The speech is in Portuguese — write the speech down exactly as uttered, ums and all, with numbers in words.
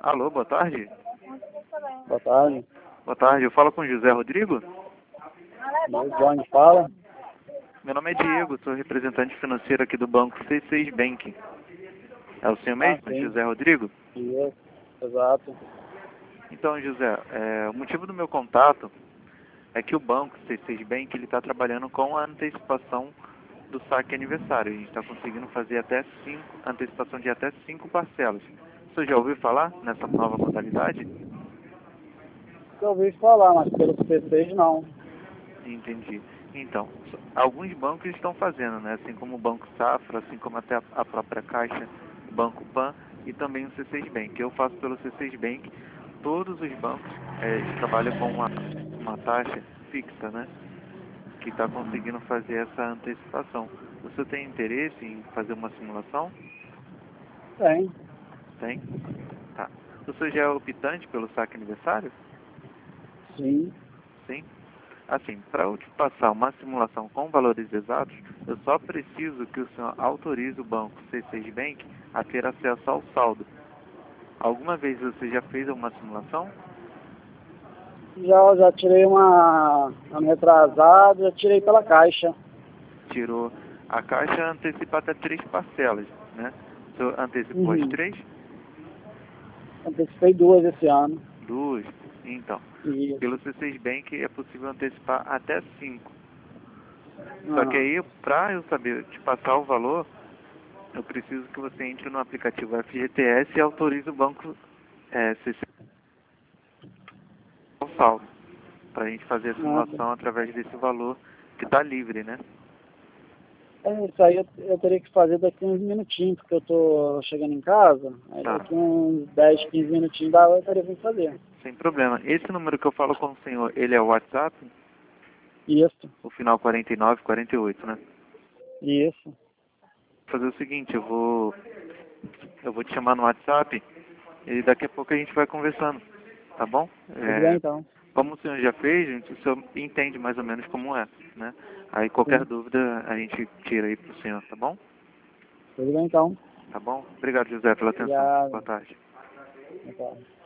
Alô, boa tarde. Boa tarde. Boa tarde, eu falo com o José Rodrigo. De onde fala? Meu nome é Diego, sou representante financeiro aqui do banco C seis Bank. É o senhor mesmo, Ah, sim. José Rodrigo? Isso, exato. Então, José, é, o motivo do meu contato é que o banco C seis Bank está trabalhando com a antecipação do saque aniversário. A gente está conseguindo fazer até cinco, antecipação de até cinco parcelas. Você já ouviu falar nessa nova modalidade? Eu ouvi falar, mas pelo C seis não. Entendi. Então, alguns bancos estão fazendo, né? Assim como o Banco Safra, assim como até a própria Caixa, o Banco Pan e também o C seis Bank. Eu faço pelo C seis Bank. Todos os bancos é, trabalham com uma, uma taxa fixa, né? Que está conseguindo fazer essa antecipação. Você tem interesse em fazer uma simulação? Tem. Tem? Tá. Você já é optante pelo saque aniversário? Sim. Sim? Assim, para eu te passar uma simulação com valores exatos, eu só preciso que o senhor autorize o banco C seis Bank a ter acesso ao saldo. Alguma vez você já fez uma simulação? Já, já tirei uma ano retrasado, já tirei pela Caixa. Tirou. A Caixa antecipa até três parcelas, né? O senhor antecipou as Uhum. três? Antecipei duas esse ano. Duas. Então, Isso. pelo C seis Bank é possível antecipar até cinco. Só que Aham. aí, para eu saber te passar o valor, eu preciso que você entre no aplicativo F G T S e autorize o banco é, C seis ao saldo, para a gente fazer a Ah, tá. simulação através desse valor que está livre, né? É, isso aí eu, eu teria que fazer daqui uns minutinhos, porque eu tô chegando em casa, aí Tá, daqui uns dez, quinze minutinhos dá, eu teria que fazer. sem problema. Esse número que eu falo com o senhor, ele é o WhatsApp? Isso, O final quarenta e nove, quarenta e oito, né? isso. Vou fazer o seguinte, eu vou, eu vou te chamar no WhatsApp e daqui a pouco a gente vai conversando, tá bom? Tudo bem É, então. como o senhor já fez, gente, o senhor entende mais ou menos como é, né? Aí qualquer Sim. dúvida a gente tira aí pro senhor, tá bom? Tudo bem então. Tá bom? Obrigado, José, pela atenção. Boa Obrigado. tarde. Boa tarde.